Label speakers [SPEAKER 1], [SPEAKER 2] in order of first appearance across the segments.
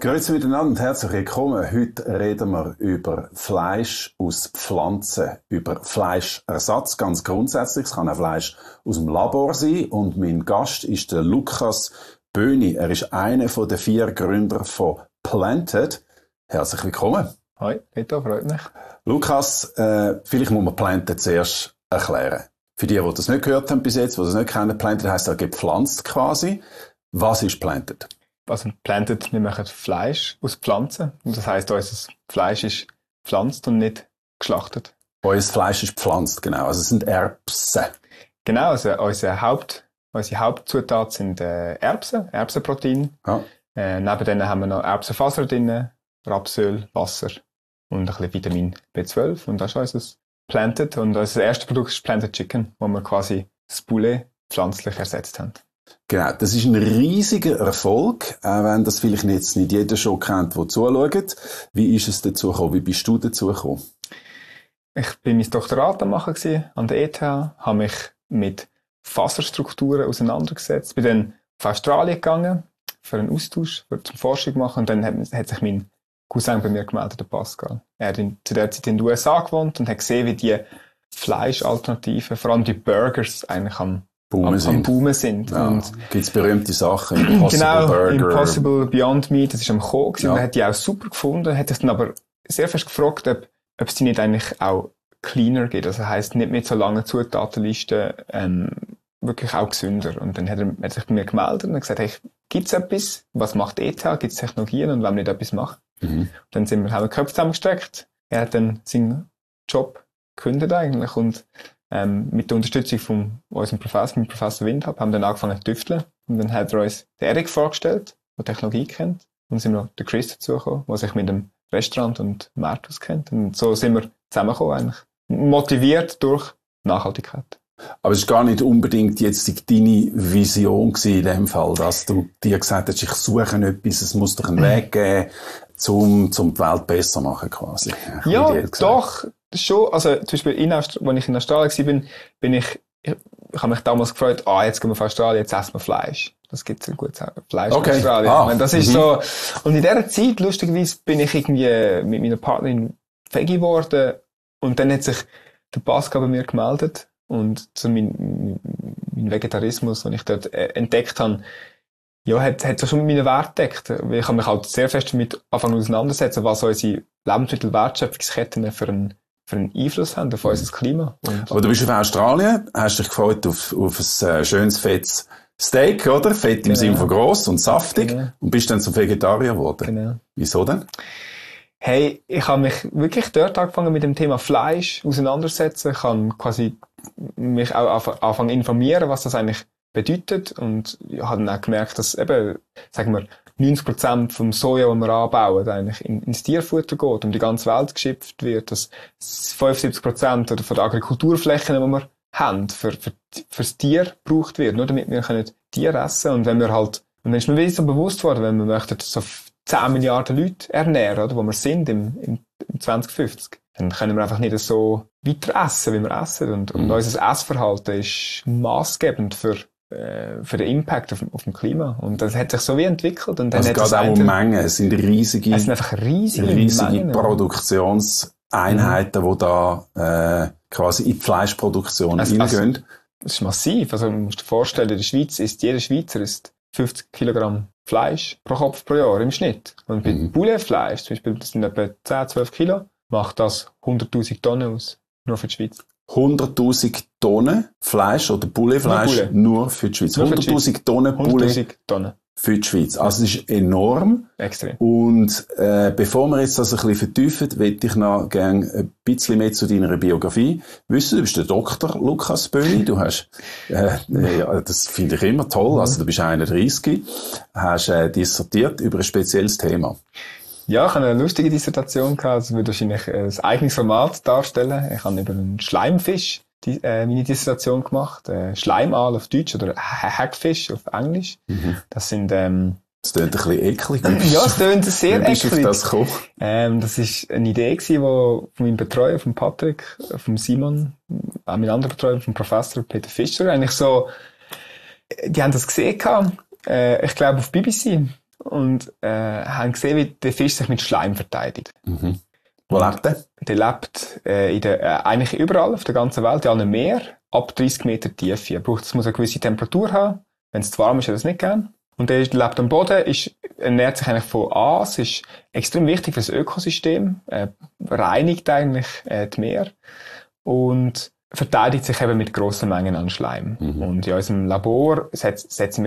[SPEAKER 1] Grüezi miteinander und herzlich willkommen. Heute reden wir über Fleisch aus Pflanzen, über Fleischersatz, ganz grundsätzlich. Es kann auch Fleisch aus dem Labor sein. Und mein Gast ist der Lukas Böhni. Er ist einer der 4 Gründer von Planted. Herzlich willkommen.
[SPEAKER 2] Hi, Peter, freut mich.
[SPEAKER 1] Lukas, vielleicht muss man Planted zuerst erklären. Für die das nicht gehört haben bis jetzt, die das nicht kennen, Planted heisst ja gepflanzt quasi. Was ist Planted?
[SPEAKER 2] Also Planted, wir machen Fleisch aus Pflanzen. Und das heisst, unser Fleisch ist gepflanzt und nicht geschlachtet.
[SPEAKER 1] Unser Fleisch ist gepflanzt, genau. Also es sind Erbsen.
[SPEAKER 2] Genau, also unsere Hauptzutat sind Erbsenprotein.
[SPEAKER 1] Ja.
[SPEAKER 2] Neben denen haben wir noch Erbsenfaser drin, Rapsöl, Wasser und ein bisschen Vitamin B12. Und das ist unser Planted. Und unser erstes Produkt ist Planted Chicken, wo wir quasi das Poulet pflanzlich ersetzt haben.
[SPEAKER 1] Genau, das ist ein riesiger Erfolg, auch wenn das vielleicht jetzt nicht jeder schon kennt, der zuschaut. Wie ist es dazu gekommen? Wie bist du dazu gekommen?
[SPEAKER 2] Ich bin mein Doktorat am machen an der ETH, habe mich mit Faserstrukturen auseinandergesetzt, bin dann auf Australien gegangen für einen Austausch, zum Forschung machen, und dann hat sich mein Cousin bei mir gemeldet, der Pascal. Er hat zu der Zeit in den USA gewohnt und hat gesehen, wie die Fleischalternativen, vor allem die Burgers, eigentlich am Boomen sind.
[SPEAKER 1] Ja,
[SPEAKER 2] und
[SPEAKER 1] gibt's berühmte Sachen, Impossible Burger.
[SPEAKER 2] Impossible Beyond Meat, das ist am Kommen gewesen.
[SPEAKER 1] Ja.
[SPEAKER 2] Und er hat die auch super gefunden, hat sich dann aber sehr fest gefragt, ob es die nicht eigentlich auch cleaner gibt. Also heisst, nicht mit so langen Zutatenlisten, wirklich auch gesünder. Und dann hat er sich bei mir gemeldet und gesagt, hey, gibt's etwas? Was macht ETH? Gibt's Technologien? Und wollen wir nicht etwas machen?
[SPEAKER 1] Mhm.
[SPEAKER 2] Dann haben wir Köpfe zusammengesteckt. Er hat dann seinen Job gekündigt eigentlich und mit der Unterstützung von unserem Professor, mit Professor Windhab, haben wir dann angefangen zu tüfteln. Und dann hat er uns den Erik vorgestellt, der Technologie kennt. Und dann sind wir noch der Chris dazugekommen, der sich mit dem Restaurant und Markt auskennt. Und so sind wir zusammengekommen eigentlich. Motiviert durch Nachhaltigkeit.
[SPEAKER 1] Aber es ist gar nicht unbedingt jetzt deine Vision gewesen in dem Fall, dass du dir gesagt hast, ich suche etwas, es muss doch einen Weg geben, um die Welt besser zu machen quasi.
[SPEAKER 2] Ja, doch, schon. Also zum Beispiel, als ich in Australien war, ich habe mich damals gefreut, jetzt gehen wir auf Australien, jetzt essen wir Fleisch. Das gibt's ein gutes Fleisch in Australien. Ich meine, das ist so. Und in dieser Zeit, lustigerweise, bin ich irgendwie mit meiner Partnerin Veggie geworden. Und dann hat sich der Pascal bei mir gemeldet. Und so mein Vegetarismus, den ich dort entdeckt habe, ja, hat so schon mit meinen Werten gedeckt. Ich habe mich halt sehr fest damit angefangen auseinandersetzen, was unsere Lebensmittelwertschöpfungsketten für einen Einfluss haben auf unser Klima.
[SPEAKER 1] Aber du bist auf Australien, hast dich gefreut auf ein schönes, fettes Steak, oder? Fett im Sinne von gross und saftig. Genau. Und bist dann zum Vegetarier geworden. Genau. Wieso denn?
[SPEAKER 2] Hey, ich habe mich wirklich dort angefangen mit dem Thema Fleisch auseinandersetzen. Ich habe quasi mich auch angefangen informieren, was das eigentlich bedeutet. Und ich habe dann auch gemerkt, dass eben, sagen wir, 90% vom Soja, das wir anbauen, eigentlich ins Tierfutter geht, um die ganze Welt geschöpft wird, dass 75% oder von den Agrikulturflächen, die wir haben, fürs Tier gebraucht wird, nur damit wir Tiere essen können. Und wenn wir halt, und dann ist mir wieder so bewusst worden, wenn wir möchten so 10 Milliarden Leute ernähren, oder, wo wir sind im 2050, dann können wir einfach nicht so weiter essen, wie wir essen. Und unser Essverhalten ist maßgebend für den Impact auf dem Klima. Und das hat sich so wie entwickelt. Und dann
[SPEAKER 1] es geht auch um Mengen. Es sind riesige
[SPEAKER 2] Mengen,
[SPEAKER 1] Produktionseinheiten, die da quasi in die Fleischproduktion reingehen.
[SPEAKER 2] Das ist massiv. Also, man muss dir vorstellen, in der Schweiz jeder Schweizer isst 50 Kilogramm Fleisch pro Kopf pro Jahr im Schnitt. Und bei Pouletfleisch, zum Beispiel, das sind etwa 10, 12 Kilo, macht das 100.000 Tonnen aus. Nur für die Schweiz.
[SPEAKER 1] 100.000 Tonnen Fleisch oder Pouletfleisch nur für die Schweiz. 100.000 Tonnen Poulet für die Schweiz. Also es ist enorm.
[SPEAKER 2] Extrem.
[SPEAKER 1] Und bevor wir jetzt das ein bisschen vertiefen, möchte ich noch gerne ein bisschen mehr zu deiner Biografie wissen. Du bist der Dr. Lukas Böhni. Du hast, ja, das finde ich immer toll, also du bist 31, hast dissertiert über ein spezielles Thema.
[SPEAKER 2] Ja, ich habe eine lustige Dissertation gehabt. Das würde wahrscheinlich ein eigenes Format darstellen. Ich habe über einen Schleimfisch meine Dissertation gemacht. Schleimaal auf Deutsch oder Hackfish auf Englisch. Das sind,
[SPEAKER 1] das klingt ein bisschen eklig.
[SPEAKER 2] Ja, es klingt sehr eklig.
[SPEAKER 1] Wie bist du auf das gekommen?
[SPEAKER 2] Das ist eine Idee gewesen, die von meinem Betreuer, von Patrick, von Simon, auch mein anderer Betreuer, vom Professor Peter Fischer, eigentlich so, die haben das gesehen gehabt, ich glaube auf BBC. und haben gesehen, wie der Fisch sich mit Schleim verteidigt.
[SPEAKER 1] Mhm. Wo lebt der?
[SPEAKER 2] Der lebt eigentlich überall auf der ganzen Welt, in allen Meer, ab 30 Meter Tiefe. Es muss eine gewisse Temperatur haben. Wenn es zu warm ist, hat er es nicht gern. Und der lebt am Boden, ernährt sich eigentlich von Aas, ist extrem wichtig für das Ökosystem, reinigt eigentlich die Meer und verteidigt sich eben mit grossen Mengen an Schleim. Mhm. Und in unserem Labor haben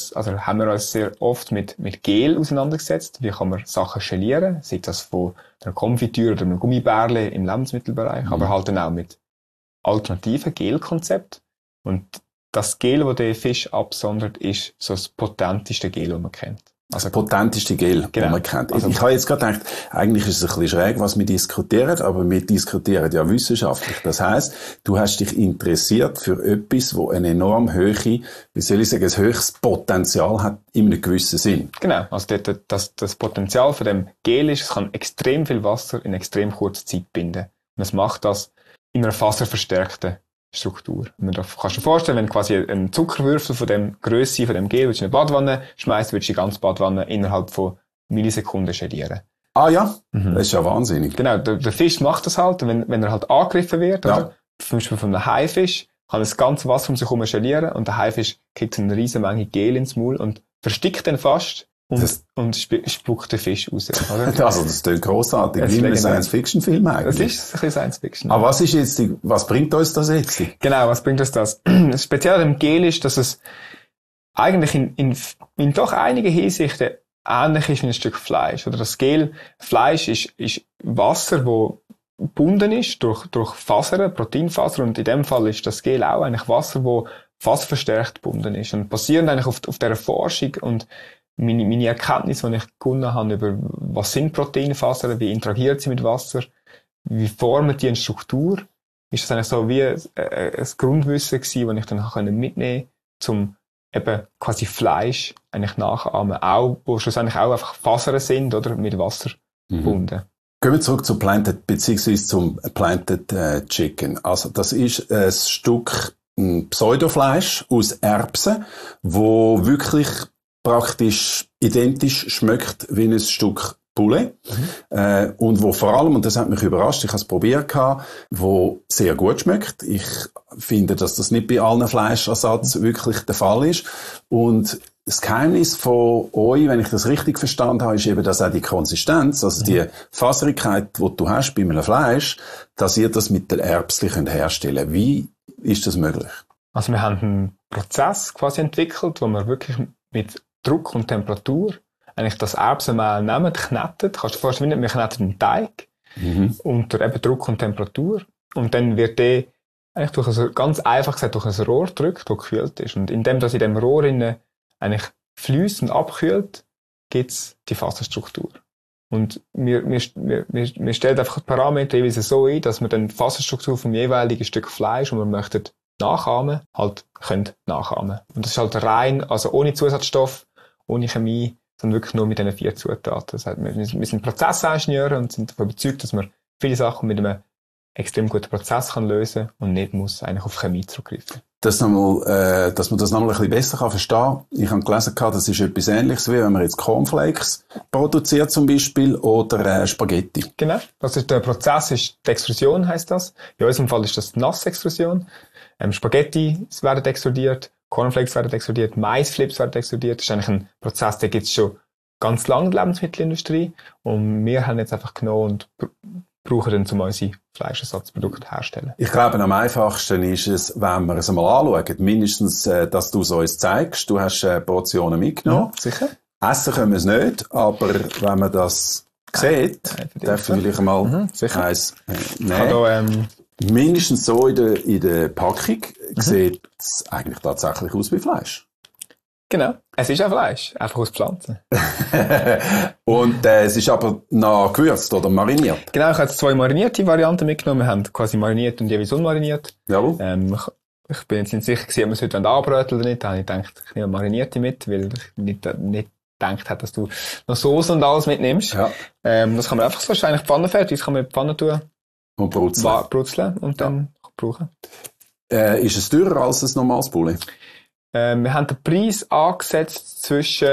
[SPEAKER 2] wir uns sehr oft mit Gel auseinandergesetzt. Wie kann man Sachen gelieren? Sei das von einer Konfitüre oder einem Gummibärle im Lebensmittelbereich, aber halt dann auch mit alternativen Gelkonzepten. Und das Gel, das der Fisch absondert, ist so das potenteste Gel, das man kennt.
[SPEAKER 1] Also das potenteste Gel, das man kennt. Also, ich habe jetzt gerade gedacht, eigentlich ist es ein bisschen schräg, was wir diskutieren, aber wir diskutieren ja wissenschaftlich. Das heisst, du hast dich interessiert für etwas, das eine enorm hohe, wie soll ich sagen, ein höchstes Potenzial hat, in einem gewissen Sinn.
[SPEAKER 2] Genau. Also das Potenzial von dem Gel ist, es kann extrem viel Wasser in extrem kurzer Zeit binden. Und es macht das in einer faserverstärkten Struktur. Und da kannst du dir vorstellen, wenn du quasi einen Zuckerwürfel von dem Grösse von dem Gel in eine Badwanne schmeißt, würdest du die ganze Badwanne innerhalb von Millisekunden gelieren.
[SPEAKER 1] Ah ja? Mhm. Das ist ja wahnsinnig.
[SPEAKER 2] Genau, der Fisch macht das halt, wenn er halt angegriffen wird, oder? Zum Beispiel von einem Haifisch, kann das ganze Wasser um sich herum gelieren und der Haifisch kriegt eine riesen Menge Gel ins Maul und verstickt den fast und spuckt den Fisch raus. Oder?
[SPEAKER 1] Also das klingt grossartig, wie ein Science-Fiction-Film eigentlich.
[SPEAKER 2] Das ist ein bisschen Science-Fiction.
[SPEAKER 1] Aber was bringt uns das jetzt?
[SPEAKER 2] Genau, was bringt uns das? Das Spezielle am Gel ist, dass es eigentlich in doch einigen Hinsichten ähnlich ist wie ein Stück Fleisch. Oder das Fleisch ist Wasser, das gebunden ist durch Fasern, Proteinfasern, und in dem Fall ist das Gel auch eigentlich Wasser, das faserverstärkt gebunden ist. Und basierend eigentlich auf dieser Forschung und meine Erkenntnis, die ich gewonnen habe über, was sind Proteinfasern, wie interagiert sie mit Wasser, wie formen die eine Struktur, ist das eigentlich so wie ein Grundwissen gewesen, das ich dann mitnehmen konnte, um eben quasi Fleisch eigentlich nachahmen, auch, wo schlussendlich auch einfach Fasern sind, oder, mit Wasser gebunden.
[SPEAKER 1] Gehen wir zurück zu Planted, beziehungsweise zum Planted Chicken. Also, das ist ein Stück Pseudofleisch aus Erbsen, wo wirklich praktisch identisch schmeckt wie ein Stück Poulet. Und wo vor allem, und das hat mich überrascht, ich habe es probiert, wo sehr gut schmeckt. Ich finde, dass das nicht bei allen Fleischersatz wirklich der Fall ist. Und das Geheimnis von euch, wenn ich das richtig verstanden habe, ist eben, dass auch die Konsistenz, also die Faserigkeit, die du hast bei einem Fleisch, dass ihr das mit der Erbsen herstellen könnt. Wie ist das möglich?
[SPEAKER 2] Also wir haben einen Prozess quasi entwickelt, wo wir wirklich mit Druck und Temperatur eigentlich das Erbsenmehl nehmen, kneten. Kannst du dir vorstellen, wir kneten einen Teig unter eben Druck und Temperatur. Und dann wird der eigentlich ganz einfach gesagt durch ein Rohr gedrückt, das gekühlt ist. Und indem das in dem Rohr eigentlich fließt und abkühlt, gibt es die Faserstruktur. Und wir stellen einfach die Parameter jeweils so ein, dass wir dann die Faserstruktur vom jeweiligen Stück Fleisch, das wir möchten nachahmen, halt können nachahmen. Und das ist halt rein, also ohne Zusatzstoff, ohne Chemie, sondern wirklich nur mit diesen 4 Zutaten. Das heißt, wir sind Prozessingenieure und sind davon überzeugt, dass man viele Sachen mit einem extrem guten Prozess kann lösen und nicht muss eigentlich auf Chemie zurückgreifen.
[SPEAKER 1] Dass man das nochmal ein bisschen besser verstehen kann. Ich habe gelesen, das ist etwas Ähnliches, wie wenn man jetzt Cornflakes produziert zum Beispiel oder Spaghetti.
[SPEAKER 2] Genau. Der Prozess ist die Extrusion, heisst das. In unserem Fall ist das die Nassextrusion. Spaghetti werden extrudiert, Cornflakes werden extrudiert, Maisflips werden extrudiert. Das ist eigentlich ein Prozess, der gibt es schon ganz lange in der Lebensmittelindustrie. Und wir haben jetzt einfach genommen und brauchen dann, um unsere Fleischersatzprodukte herzustellen.
[SPEAKER 1] Ich glaube, am einfachsten ist es, wenn wir es einmal anschauen. Mindestens, dass du es uns zeigst. Du hast Portionen mitgenommen.
[SPEAKER 2] Ja, sicher.
[SPEAKER 1] Essen können wir es nicht, aber wenn man das sieht, darf ich vielleicht mal eins nehmen. Mindestens so in der Packung sieht es eigentlich tatsächlich aus wie Fleisch.
[SPEAKER 2] Genau. Es ist auch Fleisch, einfach aus Pflanzen.
[SPEAKER 1] Und es ist aber noch gewürzt oder mariniert?
[SPEAKER 2] Genau, ich habe jetzt 2 marinierte Varianten mitgenommen. Wir haben quasi mariniert und jeweils unmariniert.
[SPEAKER 1] Jawohl.
[SPEAKER 2] Ich bin jetzt nicht sicher gewesen, ob wir es heute anbröteln oder nicht. Da habe ich gedacht, ich nehme marinierte mit, weil ich nicht gedacht habe, dass du noch Soße und alles mitnimmst. Ja. Das kann man einfach so, das ist eigentlich pfannenfertig, das kann man in die Pfanne tun.
[SPEAKER 1] Und brutzeln.
[SPEAKER 2] Und dann brauchen.
[SPEAKER 1] Ist es teurer als ein normales Poulet?
[SPEAKER 2] Wir haben den Preis angesetzt zwischen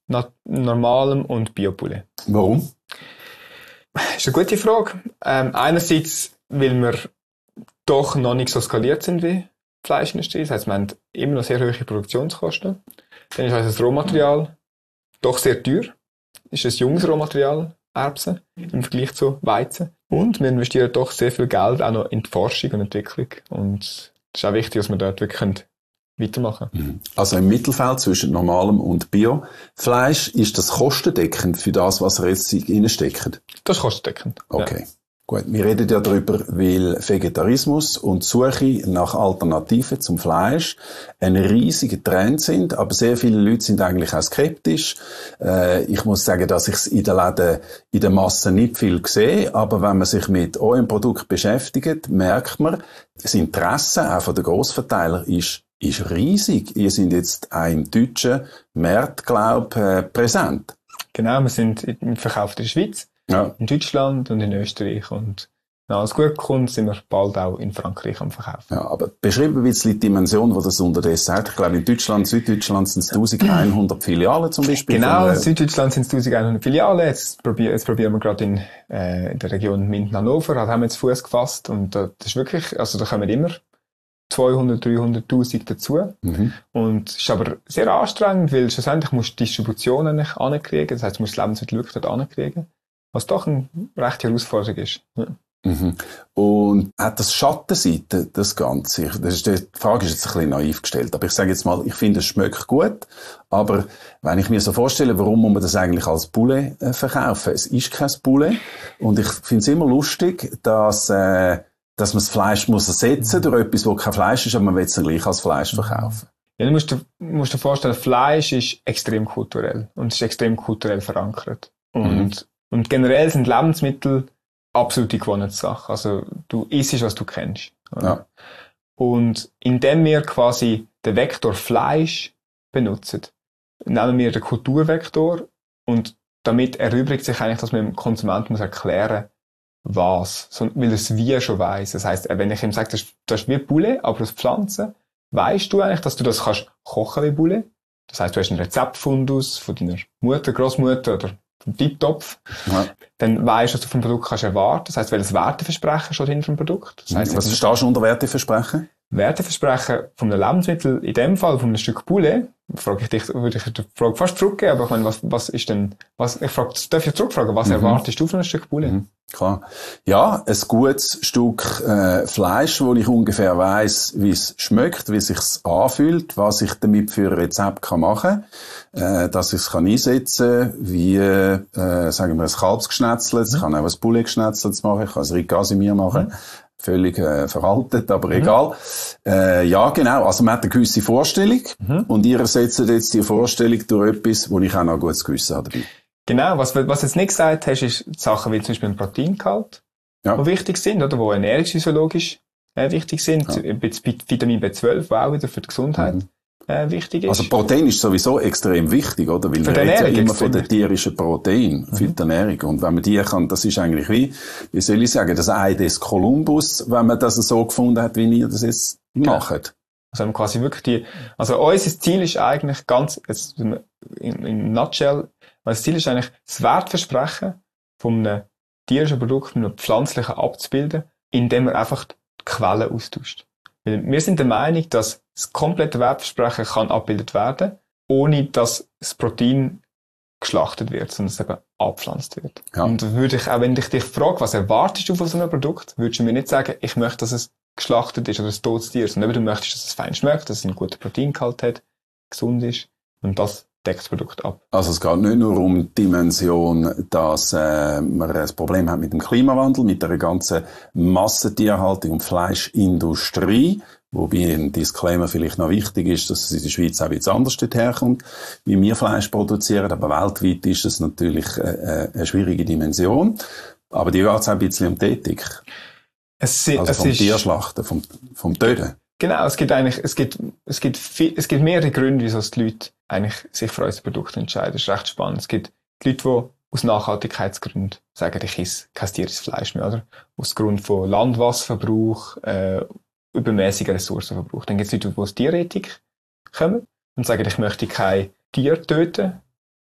[SPEAKER 2] normalem und Bio-Poulet.
[SPEAKER 1] Warum?
[SPEAKER 2] Das ist eine gute Frage. Einerseits, weil wir doch noch nicht so skaliert sind wie die Fleischindustrie. Das heisst, wir haben immer noch sehr hohe Produktionskosten. Dann ist unser Rohmaterial doch sehr teuer. Ist ein junges Rohmaterial, Erbsen, im Vergleich zu Weizen. Und wir investieren doch sehr viel Geld auch noch in die Forschung und Entwicklung. Und es ist auch wichtig, dass wir dort wirklich weitermachen können.
[SPEAKER 1] Also im Mittelfeld zwischen normalem und Biofleisch, ist das kostendeckend für das, was ihr jetzt reinsteckt?
[SPEAKER 2] Das ist kostendeckend.
[SPEAKER 1] Okay.
[SPEAKER 2] Ja.
[SPEAKER 1] Gut, wir reden ja darüber, weil Vegetarismus und Suche nach Alternativen zum Fleisch ein riesiger Trend sind, aber sehr viele Leute sind eigentlich auch skeptisch. Ich muss sagen, dass ich es in den Läden in der Masse nicht viel sehe, aber wenn man sich mit eurem Produkt beschäftigt, merkt man, das Interesse auch von den Grossverteilern ist riesig. Ihr seid jetzt auch im deutschen Markt, präsent.
[SPEAKER 2] Genau, wir sind im Verkauf in der Schweiz.
[SPEAKER 1] Ja.
[SPEAKER 2] In Deutschland und in Österreich. Und wenn alles gut kommt, sind wir bald auch in Frankreich am Verkaufen.
[SPEAKER 1] Ja, aber beschreib ein bisschen die Dimension, die das unterdessen hat. Ich glaube, in Deutschland, Süddeutschland sind es 1100 Filialen zum Beispiel.
[SPEAKER 2] Genau, in Süddeutschland sind es 1100 Filialen. Jetzt probieren wir gerade in der Region Minden-Hannover. Da haben wir jetzt Fuß gefasst. Und das ist wirklich, also da kommen immer 200, 300.000 dazu. Und es ist aber sehr anstrengend, weil schlussendlich musst du die Distribution eigentlich ankriegen. Das heisst, du musst das Lebensmittel wirklich dort ankriegen. Was doch eine rechte Herausforderung ist. Ja.
[SPEAKER 1] Und hat das Schattenseite, das Ganze? Die Frage ist jetzt ein bisschen naiv gestellt, aber ich sage jetzt mal, ich finde, es schmeckt gut, aber wenn ich mir so vorstelle, warum muss man das eigentlich als Poulet verkaufen? Es ist kein Poulet und ich finde es immer lustig, dass man das Fleisch muss ersetzen durch etwas, wo kein Fleisch ist, aber man will es dann gleich als Fleisch verkaufen.
[SPEAKER 2] Ja, du musst dir vorstellen, Fleisch ist extrem kulturell und es ist extrem kulturell verankert. Und generell sind Lebensmittel absolute Gewohnheitssache. Also, du isst, was du kennst.
[SPEAKER 1] Ja.
[SPEAKER 2] Und indem wir quasi den Vektor Fleisch benutzen, nehmen wir den Kulturvektor und damit erübrigt sich eigentlich, dass man dem Konsumenten muss erklären, was. Weil er es wie schon weiss. Das heisst, wenn ich ihm sage, das ist wie Poulet, aber aus Pflanzen, weisst du eigentlich, dass du das kannst kochen wie Poulet. Das heisst, du hast einen Rezeptfundus von deiner Mutter, Großmutter oder vom Tipptopf, dann weisst du, was du vom Produkt kannst erwarten. Das heisst, welches Werteversprechen steht hinter dem Produkt. Das heisst,
[SPEAKER 1] was verstehst du unter Werteversprechen?
[SPEAKER 2] Werteversprechen von einem Lebensmittel, in dem Fall von einem Stück Poulet, würde ich die Frage fast zurückgeben, aber ich meine, was ist denn, darf ich zurückfragen, was erwartest du von einem Stück Poulet?
[SPEAKER 1] Klar. Ja, ein gutes Stück Fleisch, wo ich ungefähr weiss, wie es schmeckt, wie es sich anfühlt, was ich damit für ein Rezept machen kann, dass ich es einsetzen kann, wie, sagen wir, ein Kalbsgeschnetzelt, ich kann auch ein Poulet-Geschnetzelt machen, ich kann ein Riz-Casimir machen. Völlig veraltet, aber egal. Ja, genau. Also man hat eine gewisse Vorstellung und ihr ersetzt jetzt die Vorstellung durch etwas, wo ich auch noch ein gutes Gewissen habe dabei.
[SPEAKER 2] Genau. Was du jetzt nicht gesagt hast, ist Sachen wie zum Beispiel ein Proteingehalt, die wichtig sind, oder, wo ernährungsphysiologisch wichtig sind. Ja. Vitamin B12, was auch wieder für die Gesundheit wichtig ist.
[SPEAKER 1] Also Protein ist sowieso extrem wichtig, oder? Weil man redet ja immer von den tierischen Protein für die Ernährung. Und wenn man die kann, das ist eigentlich wie soll ich sagen, das Ei des Kolumbus, wenn man das so gefunden hat, wie ihr das jetzt macht.
[SPEAKER 2] Also quasi wirklich also unser Ziel ist eigentlich jetzt in nutshell, das Ziel ist eigentlich das Wertversprechen von einem tierischen Produkt mit einem pflanzlichen abzubilden, indem man einfach die Quellen austauscht. Weil wir sind der Meinung, dass das komplette Wertversprechen kann abgebildet werden, ohne dass das Protein geschlachtet wird, sondern es eben abgepflanzt wird. Ja. Und würde ich, auch wenn ich dich frage, was erwartest du von so einem Produkt, würdest du mir nicht sagen, ich möchte, dass es geschlachtet ist oder ein totes Tier, sondern du möchtest, dass es fein schmeckt, dass es einen guten Proteingehalt hat, gesund ist, und das deckt das Produkt ab.
[SPEAKER 1] Also es geht nicht nur um die Dimension, dass man ein Problem hat mit dem Klimawandel, mit der ganzen Massentierhaltung und Fleischindustrie, wobei ein Disclaimer vielleicht noch wichtig ist, dass es in der Schweiz auch etwas anders herkommt, wie wir Fleisch produzieren, aber weltweit ist es natürlich eine schwierige Dimension. Aber die geht auch ein bisschen um die Ethik. Vom Tierschlachten, vom Töten.
[SPEAKER 2] Genau, es gibt mehrere Gründe, wieso die Leute eigentlich sich für unser Produkt entscheiden. Das ist recht spannend. Es gibt die Leute, die aus Nachhaltigkeitsgründen sagen, ich esse kein tierisches Fleisch mehr, oder? Aus Grund von Landwasserverbrauch, übermäßiger Ressourcenverbrauch. Dann gibt es Leute, die aus Tierethik kommen und sagen, ich möchte kein Tier töten.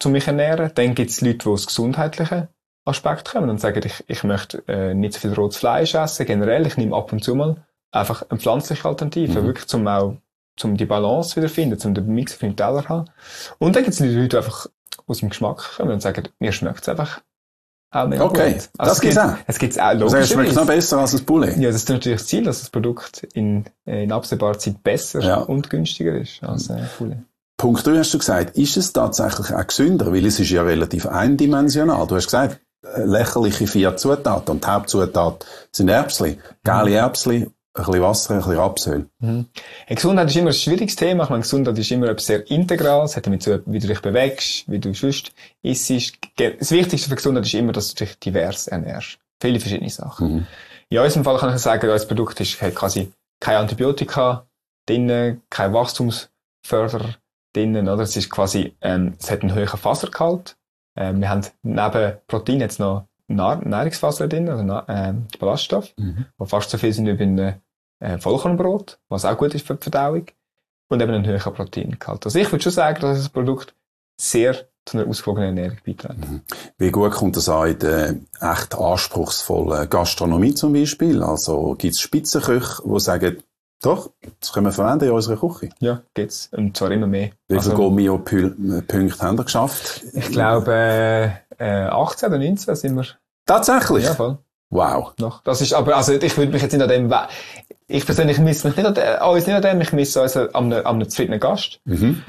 [SPEAKER 2] mich ernähren. Dann gibt es Leute, die aus gesundheitlichen Aspekt kommen und sagen, ich möchte nicht so viel rotes Fleisch essen, generell. Ich nehme ab und zu mal einfach eine pflanzliche Alternative, wirklich zum die Balance wiederfinden, zum den Mix auf dem Teller haben. Und dann gibt es Leute, die einfach aus dem Geschmack kommen und sagen, mir schmeckt es einfach auch mega gut.
[SPEAKER 1] Also das gibt's auch.
[SPEAKER 2] Es gibt's auch
[SPEAKER 1] logischerweise. Es schmeckt noch besser als das Poulet.
[SPEAKER 2] Ja, das ist natürlich das Ziel, dass das Produkt in absehbarer Zeit besser und günstiger ist als Poulet.
[SPEAKER 1] Punkt 3 hast du gesagt, ist es tatsächlich auch gesünder? Weil es ist ja relativ eindimensional. Du hast gesagt, lächerliche 4 Zutaten und die Hauptzutat sind Erbsli. Geile Erbsli, ein bisschen Wasser, ein bisschen Rapsöl.
[SPEAKER 2] Gesundheit ist immer ein schwieriges Thema. Ich meine, Gesundheit ist immer etwas sehr Integrales. Es hat damit zu tun, wie du dich bewegst, wie du sonst isst. Das Wichtigste für Gesundheit ist immer, dass du dich divers ernährst. Viele verschiedene Sachen. In unserem Fall kann ich sagen, unser Produkt hat quasi keine Antibiotika drinnen, kein Wachstumsförderer drinnen, oder? Es ist quasi, es hat einen höheren Fasergehalt. Wir haben neben Protein jetzt noch Nahrungsfaser drin, also Ballaststoffe, die fast so viel sind wie bei einem Vollkornbrot, was auch gut ist für die Verdauung, und eben einen höheren Proteingehalt. Also ich würde schon sagen, dass das Produkt sehr zu einer ausgewogenen Ernährung beiträgt.
[SPEAKER 1] Wie gut kommt das an in der echt anspruchsvollen Gastronomie zum Beispiel? Also gibt es Spitzenköche, die sagen, doch, das können wir verwenden in unserer Küche?
[SPEAKER 2] Ja, gibt's. Und zwar immer mehr.
[SPEAKER 1] Wie viele Gomio-Punkte haben wir geschafft?
[SPEAKER 2] Ich glaube, 18 oder 19 sind wir.
[SPEAKER 1] Tatsächlich?
[SPEAKER 2] Ja, voll.
[SPEAKER 1] Wow.
[SPEAKER 2] Noch. Das ist, aber, also, ich würde mich jetzt nicht an dem, ich persönlich misse mich nicht an dem, ich misse uns an einem zufriedenen Gast.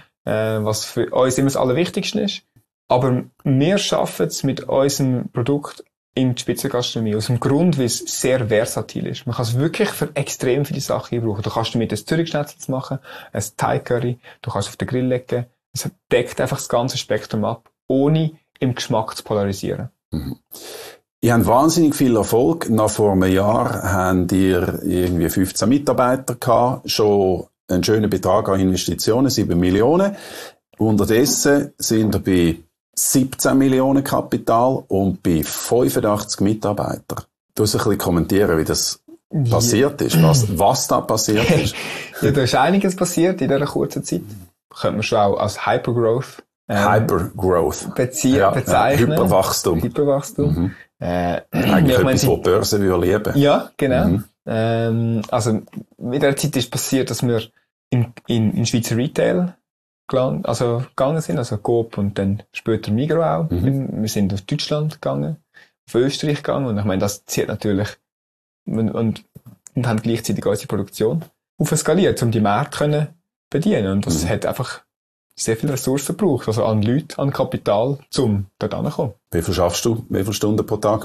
[SPEAKER 2] Was für uns immer das Allerwichtigste ist. Aber wir schaffen es mit unserem Produkt in die Spitzengastronomie. Aus dem Grund, weil es sehr versatil ist. Man kann es wirklich für extrem viele Sachen einbrauchen. Du kannst damit ein Zürichschnitzel machen, ein Thai Curry, du kannst es auf den Grill legen. Es deckt einfach das ganze Spektrum ab, ohne im Geschmack zu polarisieren.
[SPEAKER 1] Ihr habt wahnsinnig viel Erfolg. Nach vor einem Jahr habt ihr irgendwie 15 Mitarbeiter gehabt, schon einen schönen Betrag an Investitionen, 7 Millionen. Unterdessen sind ihr bei 17 Millionen Kapital und bei 85 Mitarbeitern. Du musst ein bisschen kommentieren, wie das passiert ist, was da passiert ist.
[SPEAKER 2] Ja, da ist einiges passiert in dieser kurzen Zeit. Könnte man schon auch als Hypergrowth bezeichnen.
[SPEAKER 1] Hyperwachstum. Eigentlich etwas, was die Börse überleben.
[SPEAKER 2] Ja, genau. Also, in der Zeit ist passiert, dass wir in Schweizer Retail gegangen sind, also Coop und dann später Migros auch. Wir sind auf Deutschland gegangen, auf Österreich gegangen, und ich meine, das zieht natürlich, und haben gleichzeitig unsere Produktion aufskaliert, um die Märkte können bedienen. Und das hat einfach sehr viele Ressourcen gebraucht, also an Leute, an Kapital, um dort hinzukommen.
[SPEAKER 1] Wie viel schaffst du? Wie viele Stunden pro Tag?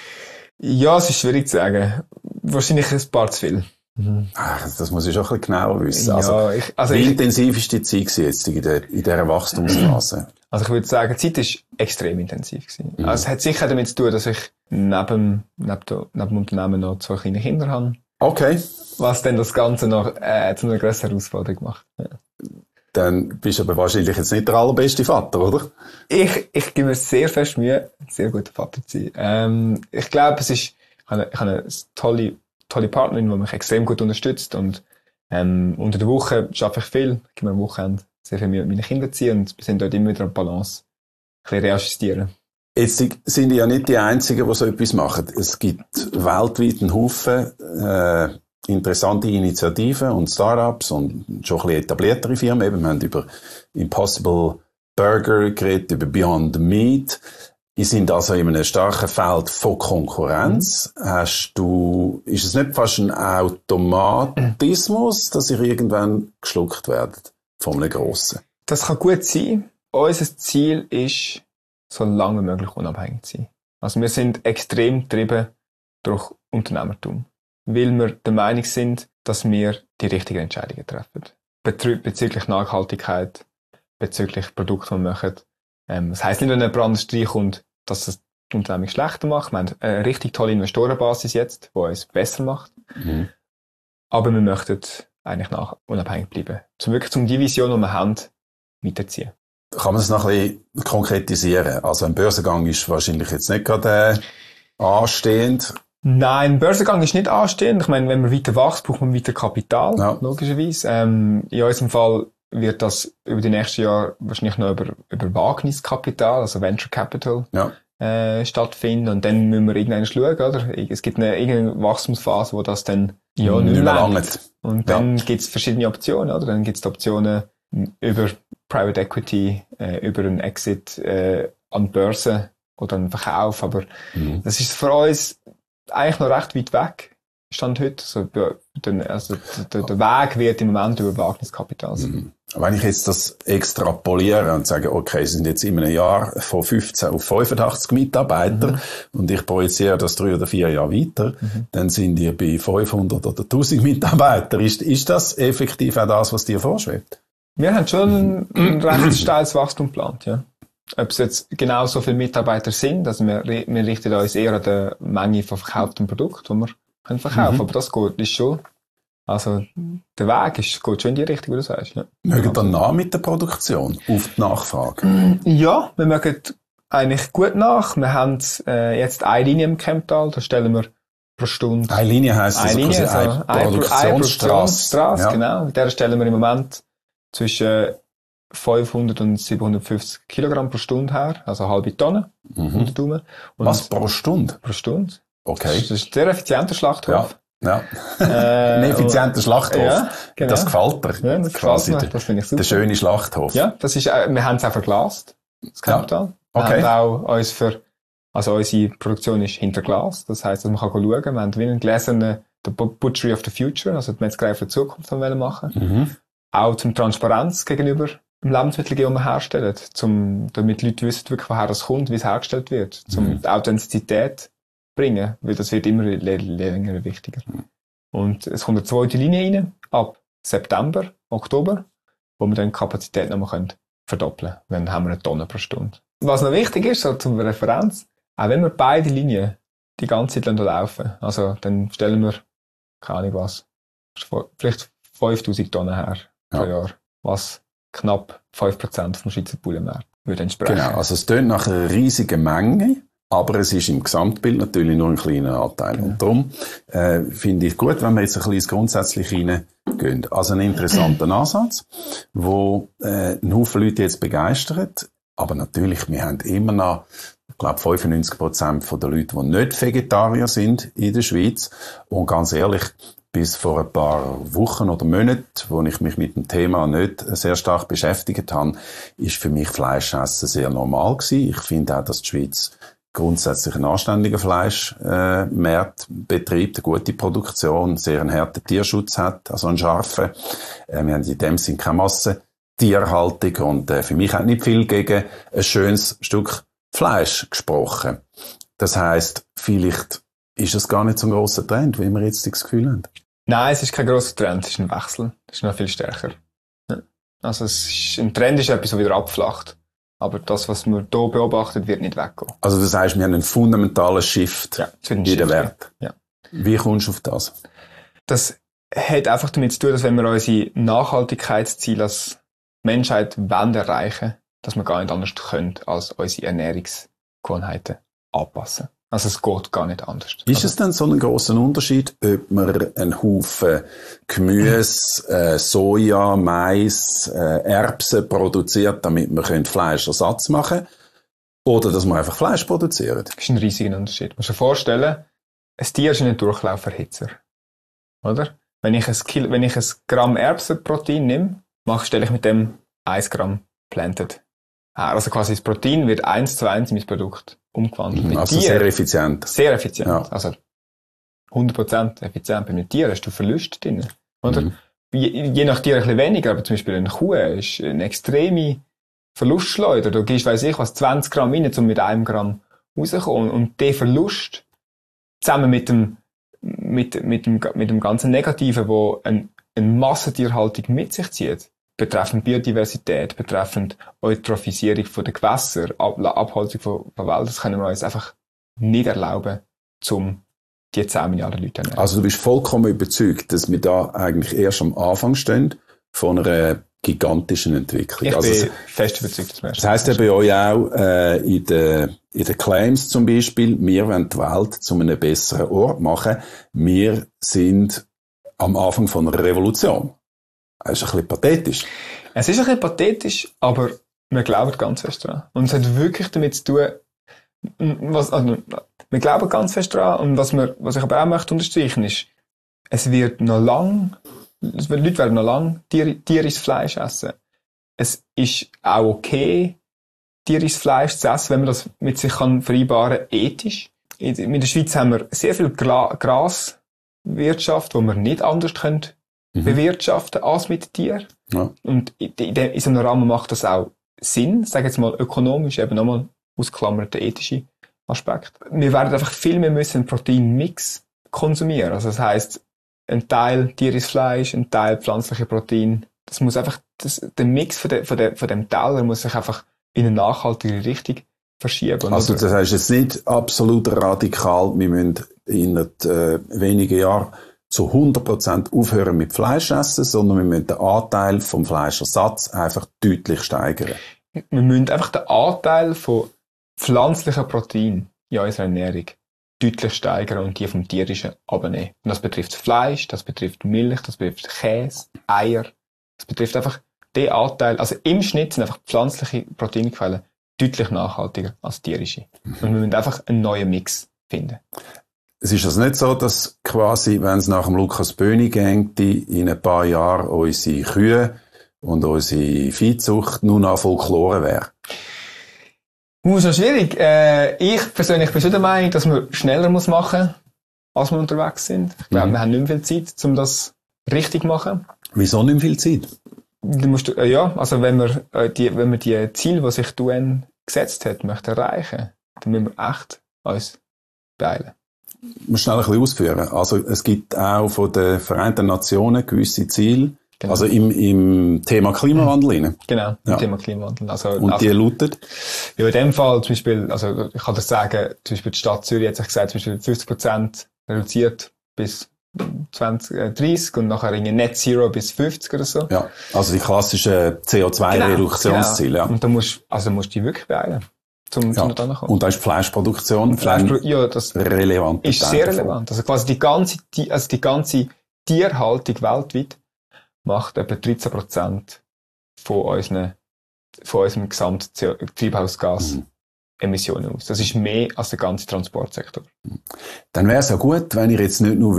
[SPEAKER 2] Ja, es ist schwierig zu sagen. Wahrscheinlich ein paar zu viel.
[SPEAKER 1] Das muss ich schon ein bisschen genauer wissen.
[SPEAKER 2] Ja,
[SPEAKER 1] wie intensiv ist die Zeit jetzt in dieser Wachstumsphase?
[SPEAKER 2] Also ich würde sagen, die Zeit war extrem intensiv gewesen. Also es hat sicher damit zu tun, dass ich neben dem Unternehmen noch 2 kleine Kinder habe.
[SPEAKER 1] Okay.
[SPEAKER 2] Was dann das Ganze noch zu einer grösseren Herausforderung macht. Ja.
[SPEAKER 1] Dann bist du aber wahrscheinlich jetzt nicht der allerbeste Vater, oder?
[SPEAKER 2] Ich gebe mir sehr fest Mühe, ein sehr guter Vater zu sein. Ich glaube, ich habe eine tolle Partnerin, die mich extrem gut unterstützt, und unter der Woche arbeite ich viel, gebe mir am Wochenende sehr viel Mühe mit meinen Kindern zu ziehen, und wir sind dort immer wieder an Balance, ein bisschen reajustieren.
[SPEAKER 1] Jetzt sind ja nicht die Einzigen, die so etwas machen. Es gibt weltweit einen Haufen interessante Initiativen und Startups und schon ein bisschen etabliertere Firmen. Eben, wir haben über Impossible Burger geredet, über Beyond Meat. Die sind also in einem starken Feld von Konkurrenz. Ist es nicht fast ein Automatismus, dass ihr irgendwann geschluckt werdet von einem Grossen? Das
[SPEAKER 2] kann gut sein. Unser Ziel ist, so lange wie möglich unabhängig zu sein. Also wir sind extrem getrieben durch Unternehmertum, weil wir der Meinung sind, dass wir die richtigen Entscheidungen treffen. Bezüglich Nachhaltigkeit, bezüglich Produkten, die wir machen. Das heisst nicht, wenn jemand anders reinkommt, dass es die Unternehmung schlechter macht. Wir haben eine richtig tolle Investorenbasis jetzt, die uns besser macht. Aber wir möchten eigentlich unabhängig bleiben. Zum die Vision, die wir haben, weiterziehen.
[SPEAKER 1] Kann man es noch ein bisschen konkretisieren? Also ein Börsengang ist wahrscheinlich jetzt nicht gerade anstehend.
[SPEAKER 2] Nein, ein Börsengang ist nicht anstehend. Ich meine, wenn man weiter wächst, braucht man weiter Kapital, logischerweise. In unserem Fall wird das über die nächsten Jahre wahrscheinlich noch über Wagniskapital, also Venture Capital, stattfinden. Und dann müssen wir irgendwann schauen, oder? Es gibt irgendeine Wachstumsphase, wo das dann nicht mehr langt. Und dann gibt's verschiedene Optionen, oder? Dann gibt's die Optionen über Private Equity, über einen Exit an die Börse oder einen Verkauf. Aber das ist für uns eigentlich noch recht weit weg. Stand heute. Also der Weg wird im Moment über Wagniskapital sein.
[SPEAKER 1] Wenn ich jetzt das extrapoliere und sage, okay, es sind jetzt in einem Jahr von 15 auf 85 Mitarbeiter und ich projiziere das 3 oder 4 Jahre weiter, dann sind ihr bei 500 oder 1000 Mitarbeitern. Ist das effektiv auch das, was dir vorschwebt?
[SPEAKER 2] Wir haben schon ein recht steiles Wachstum geplant, ja. Ob es jetzt genau so viele Mitarbeiter sind, also wir richten uns eher an die Menge von verkauftem Produkt, die wir können verkaufen. Aber das ist schon, also der Weg geht schon in die Richtung, wie du sagst. Ja.
[SPEAKER 1] Mögen dann nach mit der Produktion auf die Nachfrage?
[SPEAKER 2] Ja, wir mögen eigentlich gut nach. Wir haben jetzt eine Linie im Kemptal, da stellen wir pro Stunde.
[SPEAKER 1] Eine Linie heisst also eine Produktionsstrasse.
[SPEAKER 2] Ja. Genau. Mit der stellen wir im Moment zwischen 500 und 750 Kilogramm pro Stunde her, also eine halbe Tonne. Und
[SPEAKER 1] was, pro Stunde?
[SPEAKER 2] Pro Stunde.
[SPEAKER 1] Okay.
[SPEAKER 2] Das ist ein sehr effizienter Schlachthof.
[SPEAKER 1] Ja. Ein effizienter Schlachthof.
[SPEAKER 2] Ja, genau.
[SPEAKER 1] Das gefällt dir.
[SPEAKER 2] Ja, das gefällt mir. Das finde ich super.
[SPEAKER 1] Der schöne Schlachthof.
[SPEAKER 2] Ja, wir haben es auch verglast, das Kemptal.
[SPEAKER 1] Okay.
[SPEAKER 2] Wir haben auch unsere Produktion ist hinter Glas. Das heisst, dass man kann schauen. Wir haben wie einen gläsernen, the Butchery of the Future, also die Metzgerei für die Zukunft machen. Auch zum Transparenz gegenüber dem Lebensmittel, die wir herstellen. Damit die Leute wissen wirklich, woher das kommt, wie es hergestellt wird. Die Authentizität bringen, weil das wird immer länger wichtiger. Und es kommt eine zweite Linie rein, ab September, Oktober, wo wir dann die Kapazität nochmal verdoppeln können. Dann haben wir 1 Tonne pro Stunde. Was noch wichtig ist, so zum Referenz, auch wenn wir beide Linien die ganze Zeit laufen, also dann stellen wir, keine Ahnung was, vielleicht 5000 Tonnen her pro Jahr, was knapp 5% vom Schweizer Bullenmarkt würde entsprechen.
[SPEAKER 1] Genau, also es tönt nach einer riesigen Menge, aber es ist im Gesamtbild natürlich nur ein kleiner Anteil. Ja. Und darum finde ich gut, wenn wir jetzt ein bisschen grundsätzlich reingehen. Also ein interessanter Ansatz, wo einen Haufen Leute jetzt begeistert. Aber natürlich, wir haben immer noch, ich glaube, 95% der Leute, die nicht Vegetarier sind in der Schweiz. Und ganz ehrlich, bis vor ein paar Wochen oder Monaten, wo ich mich mit dem Thema nicht sehr stark beschäftigt habe, ist für mich Fleischessen sehr normal gewesen. Ich finde auch, dass die Schweiz grundsätzlich einen anständigen Fleischmarkt betreibt, eine gute Produktion, sehr einen harten Tierschutz hat, also einen scharfen. Wir haben in dem Sinn keine Massentierhaltung und für mich hat nicht viel gegen ein schönes Stück Fleisch gesprochen. Das heisst, vielleicht ist es gar nicht so ein grosser Trend, wie wir jetzt das Gefühl haben.
[SPEAKER 2] Nein, es ist kein grosser Trend, es ist ein Wechsel. Es ist noch viel stärker. Ja. Also ein Trend ist etwas, das wieder abflacht. Aber das, was man hier beobachtet, wird nicht weggehen.
[SPEAKER 1] Also das heisst, wir haben einen fundamentalen Shift in den Wert.
[SPEAKER 2] Ja.
[SPEAKER 1] Wie kommst du auf das?
[SPEAKER 2] Das hat einfach damit zu tun, dass wenn wir unsere Nachhaltigkeitsziele als Menschheit erreichen, dass wir gar nicht anders können, als unsere Ernährungsgewohnheiten anpassen. Also es geht gar nicht anders.
[SPEAKER 1] Ist es denn so einen grossen Unterschied, ob man einen Haufen Gemüse, Soja, Mais, Erbsen produziert, damit man Fleischersatz machen kann, oder dass man einfach Fleisch produziert?
[SPEAKER 2] Das ist ein riesiger Unterschied. Man muss sich vorstellen, ein Tier ist ein Durchlauferhitzer. Oder? Wenn ich ein Gramm Erbsenprotein nehme, stelle ich mit dem 1 Gramm Planted. Also quasi das Protein wird 1:1 in mein Produkt umgewandelt.
[SPEAKER 1] Also sehr effizient.
[SPEAKER 2] Sehr effizient. Ja. Also 100% effizient. Bei einem Tier hast du Verluste drin. Oder? Je nach Tier ein bisschen weniger, aber zum Beispiel eine Kuh ist eine extreme Verlustschleuder. Du gehst, weiss ich was, 20 Gramm rein, um mit 1 Gramm rauszukommen. Und der Verlust, zusammen mit dem ganzen Negativen, wo eine Massentierhaltung mit sich zieht, betreffend Biodiversität, betreffend Eutrophisierung der Gewässer, Abholzung von Wäldern, das können wir uns einfach nicht erlauben, die 10 Milliarden Leute ernähren.
[SPEAKER 1] Also du bist vollkommen überzeugt, dass wir da eigentlich erst am Anfang stehen von einer gigantischen Entwicklung.
[SPEAKER 2] Ich bin fest überzeugt, dass wir
[SPEAKER 1] das heisst ja bei euch auch in den Claims zum Beispiel, wir wollen die Welt zu einem besseren Ort machen. Wir sind am Anfang von einer Revolution. Das ist ein bisschen pathetisch.
[SPEAKER 2] Es ist ein bisschen pathetisch, aber wir glauben ganz fest dran. Und es hat wirklich damit zu tun, wir glauben ganz fest dran. Und was ich aber auch möchte unterstreichen ist, die Leute werden noch lang tierisches Fleisch essen. Es ist auch okay, tierisches Fleisch zu essen, wenn man das mit sich vereinbaren kann, ethisch. In der Schweiz haben wir sehr viel Graswirtschaft, wo wir nicht anders können bewirtschaften als mit Tieren.
[SPEAKER 1] Ja.
[SPEAKER 2] Und in so einem Rahmen macht das auch Sinn, sage jetzt mal ökonomisch, eben nochmal ausklammert der ethische Aspekt. Wir werden einfach viel mehr müssen einen Proteinmix konsumieren. Also das heisst, ein Teil tierisches Fleisch, ein Teil pflanzliche Protein. Das muss einfach, der Mix von dem Teller muss sich einfach in eine nachhaltige Richtung verschieben.
[SPEAKER 1] Also das heisst jetzt nicht absolut radikal, wir müssen in wenigen Jahren zu 100% aufhören mit Fleisch essen, sondern wir müssen den Anteil vom Fleischersatz einfach deutlich steigern.
[SPEAKER 2] Wir müssen einfach den Anteil von pflanzlichen Proteinen in unserer Ernährung deutlich steigern und die vom tierischen abnehmen. Und das betrifft Fleisch, das betrifft Milch, das betrifft Käse, Eier. Das betrifft einfach den Anteil, also im Schnitt sind einfach pflanzliche Proteinquellen deutlich nachhaltiger als tierische. Und wir müssen einfach einen neuen Mix finden.
[SPEAKER 1] Es ist also nicht so, dass quasi, wenn es nach dem Lukas Böhni geht, in ein paar Jahren unsere Kühe und unsere Viehzucht nur noch Folklore wäre?
[SPEAKER 2] Ist noch schwierig. Ich persönlich bin schon der Meinung, dass man schneller machen muss, als wir unterwegs sind. Ich glaube, wir haben nicht mehr viel Zeit, um das richtig zu machen.
[SPEAKER 1] Wieso nicht mehr viel Zeit?
[SPEAKER 2] Also wenn wir die Ziele, die sich die UN gesetzt hat, möchten erreichen, dann müssen wir echt uns beeilen.
[SPEAKER 1] Ich muss schnell ein bisschen ausführen. Also es gibt auch von den Vereinten Nationen gewisse Ziele, genau. Also im Thema Klimawandel rein.
[SPEAKER 2] Genau, im Thema Klimawandel.
[SPEAKER 1] Und die lautet?
[SPEAKER 2] Ja, in dem Fall zum Beispiel, also ich kann das sagen, zum Beispiel die Stadt Zürich hat sich gesagt, zum Beispiel 50% reduziert bis 2030 und nachher in Net Zero bis 50 oder so.
[SPEAKER 1] Ja, also die klassischen CO2-Reduktionsziele.
[SPEAKER 2] Genau.
[SPEAKER 1] Ja.
[SPEAKER 2] Und da musst du dich wirklich beeilen. Zum da kommen.
[SPEAKER 1] Und da ist die Fleischproduktion
[SPEAKER 2] das
[SPEAKER 1] relevant.
[SPEAKER 2] Ist sehr relevant. Also quasi die ganze Tierhaltung weltweit macht etwa 13% von unserem Gesamt-Treibhausgas-Emissionen aus. Das ist mehr als der ganze Transportsektor.
[SPEAKER 1] Dann wäre es ja gut, wenn ihr jetzt nicht nur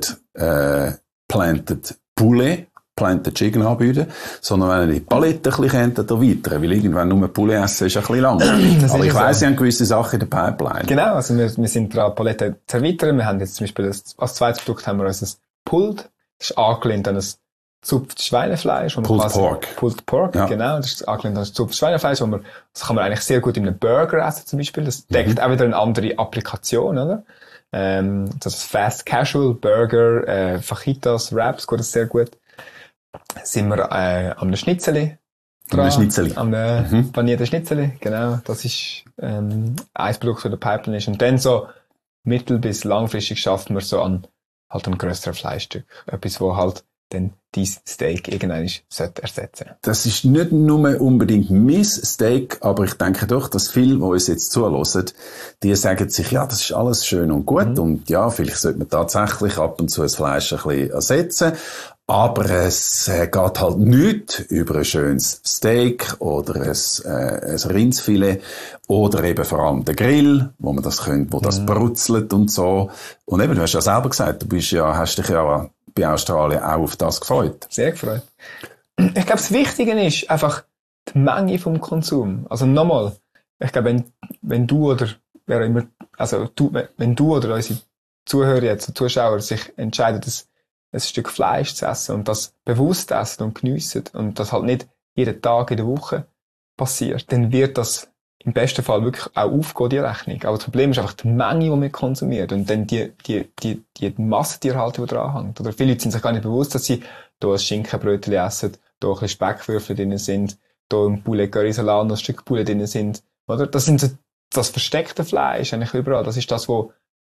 [SPEAKER 1] Planted Poulet, Planted Chicken anbieten, sondern wenn ihr die Palette ein bisschen erweitern, weil irgendwann nur Poulet essen ist ein bisschen langweilig. Aber ich weiss, Sie haben gewisse Sachen in der Pipeline.
[SPEAKER 2] Genau, also wir sind dran, Palette zu erweitern. Wir haben jetzt zum Beispiel als zweites Produkt haben wir unser Pulled. Das ist angelehnt an ein gezupftes Schweinefleisch. Pulled Pork, ja. Genau. Das ist angelehnt an ein gezupftes Schweinefleisch, das kann man eigentlich sehr gut in einem Burger essen zum Beispiel. Das deckt auch wieder eine andere Applikation, oder? Das ist Fast Casual, Burger, Fajitas, Wraps, geht das sehr gut. Sind wir an einem Schnitzeli dran. An einem panierten Schnitzeli, genau. Das ist ein Produkt, das der Pipeline ist. Und dann so mittel- bis langfristig schaffen wir so an halt einem grösseren Fleischstück. Etwas, wo halt dann dein Steak irgendwann ersetzen sollte.
[SPEAKER 1] Das ist nicht nur unbedingt mein Steak, aber ich denke doch, dass viele, die uns jetzt zuhören, die sagen sich, ja, das ist alles schön und gut und ja, vielleicht sollte man tatsächlich ab und zu das Fleisch ein bisschen ersetzen. Aber es geht halt nicht über ein schönes Steak oder ein Rindsfilet oder eben vor allem den Grill, wo man das könnte, wo das brutzelt und so. Und eben, du hast ja selber gesagt, hast dich ja bei Australien auch auf das gefreut.
[SPEAKER 2] Sehr gefreut. Ich glaube, das Wichtige ist einfach die Menge vom Konsum. Also nochmal, ich glaube, wenn du oder wer immer, also wenn du oder unsere Zuhörer jetzt, Zuschauer sich entscheiden, ein Stück Fleisch zu essen und das bewusst essen und geniessen und das halt nicht jeden Tag in der Woche passiert, dann wird das im besten Fall wirklich auch aufgehen, die Rechnung. Aber das Problem ist einfach die Menge, die wir konsumieren und dann die Massentierhaltung, die dran hängt. Oder viele Leute sind sich gar nicht bewusst, dass sie hier ein Schinkenbrötchen essen, hier ein bisschen Speckwürfel drin sind, hier ein Poulet Currysalat, ein Stück Poulet drin sind. Oder? Das sind so das versteckte Fleisch eigentlich überall. Das ist das, wo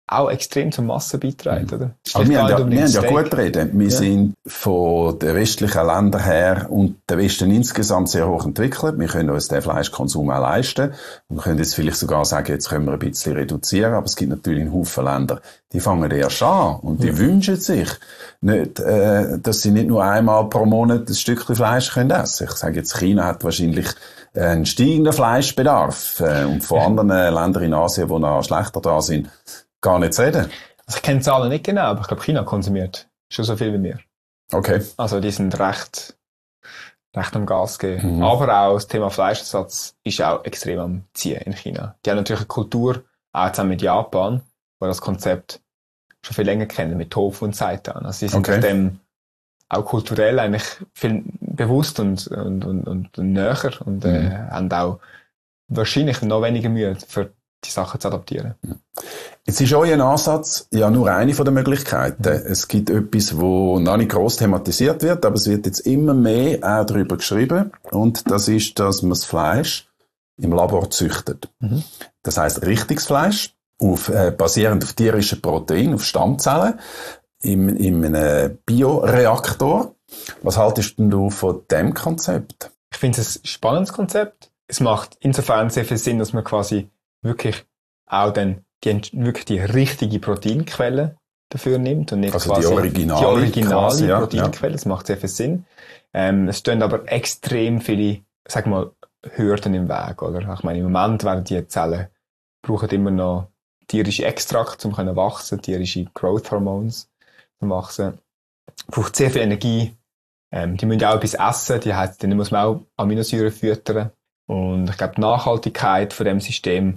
[SPEAKER 2] auch extrem zur Masse beiträgt, oder?
[SPEAKER 1] Aber wir haben ja gut reden. Wir sind von den westlichen Ländern her und der Westen insgesamt sehr hoch entwickelt. Wir können uns den Fleischkonsum auch leisten. Wir können jetzt vielleicht sogar sagen, jetzt können wir ein bisschen reduzieren, aber es gibt natürlich einen Haufen Länder, die fangen erst an und die wünschen sich nicht, dass sie nicht nur einmal pro Monat ein Stückchen Fleisch können essen. Ich sage jetzt, China hat wahrscheinlich einen steigenden Fleischbedarf und von anderen Ländern in Asien, die noch schlechter da sind, gar nicht zu reden.
[SPEAKER 2] Also ich kenne die Zahlen nicht genau, aber ich glaube, China konsumiert schon so viel wie wir.
[SPEAKER 1] Okay.
[SPEAKER 2] Also die sind recht am Gas geben. Aber auch das Thema Fleischersatz ist auch extrem am Ziehen in China. Die haben natürlich eine Kultur, auch zusammen mit Japan, wo das Konzept schon viel länger kennen, mit Tofu und Seitan. Also sie sind dem auch kulturell eigentlich viel bewusst und näher und haben auch wahrscheinlich noch weniger Mühe für die Sachen zu adaptieren.
[SPEAKER 1] Jetzt ist euer Ansatz ja nur eine von den Möglichkeiten. Es gibt etwas, wo noch nicht gross thematisiert wird, aber es wird jetzt immer mehr auch darüber geschrieben. Und das ist, dass man das Fleisch im Labor züchtet. Das heisst, richtiges Fleisch, basierend auf tierischen Proteinen, auf Stammzellen, in einem Bioreaktor. Was haltest denn du von dem Konzept?
[SPEAKER 2] Ich finde es ein spannendes Konzept. Es macht insofern sehr viel Sinn, dass man quasi wirklich auch dann wirklich die richtige Proteinquelle dafür nimmt und nicht
[SPEAKER 1] also
[SPEAKER 2] quasi
[SPEAKER 1] die originale quasi,
[SPEAKER 2] Proteinquelle. Das macht sehr viel Sinn. Es stehen aber extrem viele, sag mal, Hürden im Weg, oder? Ich meine, im Moment werden die Zellen brauchen immer noch tierische Extrakte, um können wachsen, tierische Growth Hormones zum Wachsen. Braucht sehr viel Energie. Die müssen auch etwas essen, denen muss man auch Aminosäuren füttern. Und ich glaube, die Nachhaltigkeit von dem System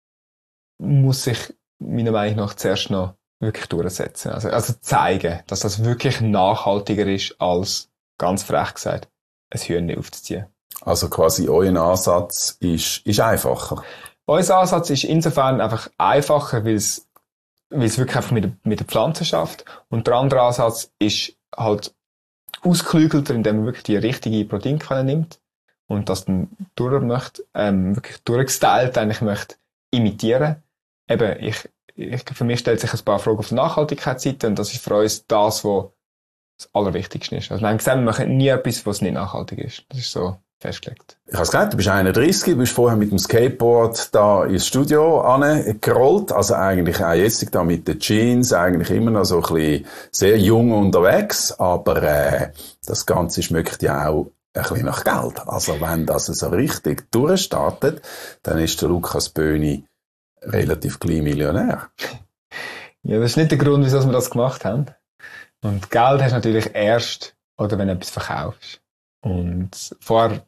[SPEAKER 2] muss sich meiner Meinung nach zuerst noch wirklich durchsetzen. Also zeigen, dass das wirklich nachhaltiger ist, als, ganz frech gesagt, ein Hühnchen aufzuziehen.
[SPEAKER 1] Also quasi euer Ansatz ist einfacher.
[SPEAKER 2] Unser Ansatz ist insofern einfach einfacher, weil es wirklich einfach mit der Pflanze schafft. Und der andere Ansatz ist halt ausgeklügelter, indem man wirklich die richtige Proteinquelle nimmt und das dann wirklich durchgestylt eigentlich möchte imitieren. Eben, für mich stellt sich ein paar Fragen auf der Nachhaltigkeitsseite und das ist für uns das, was das Allerwichtigste ist. Also wir haben gesagt, wir machen nie etwas, was nicht nachhaltig ist. Das ist so festgelegt.
[SPEAKER 1] Ich habe gesagt, du bist 31, du bist vorher mit dem Skateboard da ins Studio gerollt, also eigentlich auch jetzt da mit den Jeans, eigentlich immer noch so ein bisschen sehr jung unterwegs, aber das Ganze schmeckt ja auch ein bisschen nach Geld. Also wenn das so richtig durchstartet, dann ist der Lukas Böhni relativ klein Millionär.
[SPEAKER 2] Ja, das ist nicht der Grund, wieso wir das gemacht haben. Und Geld hast du natürlich erst, oder wenn du etwas verkaufst. Und vorher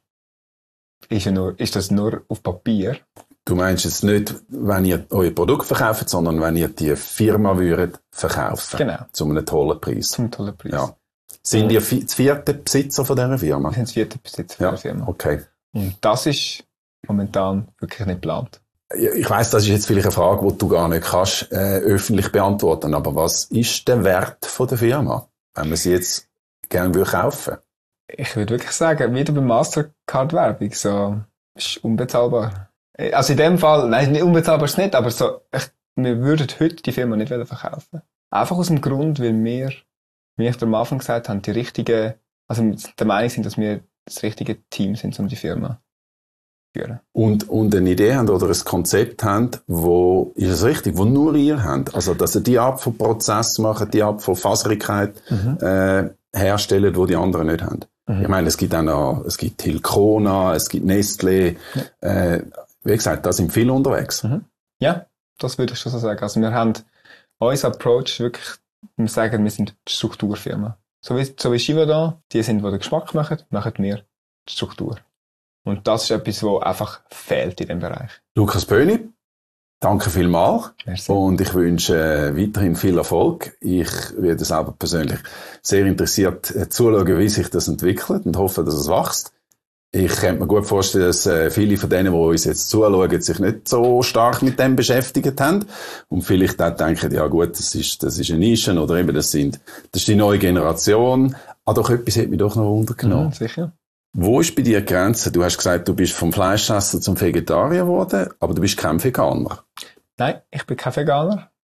[SPEAKER 2] ist das nur auf Papier.
[SPEAKER 1] Du meinst jetzt nicht, wenn ihr euer Produkt verkauft, sondern wenn ihr die Firma würdet verkaufen.
[SPEAKER 2] Genau.
[SPEAKER 1] Zu einem tollen Preis.
[SPEAKER 2] Zum tollen Preis.
[SPEAKER 1] Ja. Sind ihr das vierte Besitzer von dieser Firma?
[SPEAKER 2] Wir sind das vierte Besitzer von der Firma.
[SPEAKER 1] Okay.
[SPEAKER 2] Und das ist momentan wirklich nicht geplant.
[SPEAKER 1] Ich weiss, das ist jetzt vielleicht eine Frage, die du gar nicht kannst öffentlich beantworten. Aber was ist der Wert von der Firma, wenn man sie jetzt gerne kaufen würde?
[SPEAKER 2] Ich würde wirklich sagen, wieder bei Mastercard-Werbung, so, ist unbezahlbar. Also in dem Fall, nein, nicht unbezahlbar ist es nicht, aber so, wir würden heute die Firma nicht verkaufen. Einfach aus dem Grund, weil wir, wie ich am Anfang gesagt habe, also der Meinung sind, dass wir das richtige Team sind, um die Firma zu führen. Und
[SPEAKER 1] eine Idee haben oder ein Konzept haben, wo, ist es richtig, wo nur ihr habt? Also, dass ihr die Art von Prozess macht, die Art von Faserigkeit, herstellen, die die anderen nicht haben. Ich meine, es gibt Hilcona, es gibt Nestlé. Wie gesagt, da sind viele unterwegs.
[SPEAKER 2] Ja, das würde ich schon so sagen. Also wir haben, unser Approach wirklich, wir sagen, wir sind die Strukturfirma. So wie Givaudan, die sind, die den Geschmack machen wir die Struktur. Und das ist etwas, was einfach fehlt in diesem Bereich.
[SPEAKER 1] Lukas Böhni, danke vielmals.
[SPEAKER 2] Merci.
[SPEAKER 1] Und ich wünsche weiterhin viel Erfolg. Ich werde selber persönlich sehr interessiert zuschauen, wie sich das entwickelt und hoffe, dass es wächst. Ich könnte mir gut vorstellen, dass viele von denen, die uns jetzt zuschauen, sich nicht so stark mit dem beschäftigt haben und vielleicht auch denken, ja gut, das ist eine Nische oder eben das ist die neue Generation. Aber doch etwas hat mich doch noch untergenommen.
[SPEAKER 2] Sicher.
[SPEAKER 1] Wo ist bei dir die Grenze? Du hast gesagt, du bist vom Fleischesser zum Vegetarier geworden, aber du bist kein Veganer.
[SPEAKER 2] Nein, ich bin kein Veganer.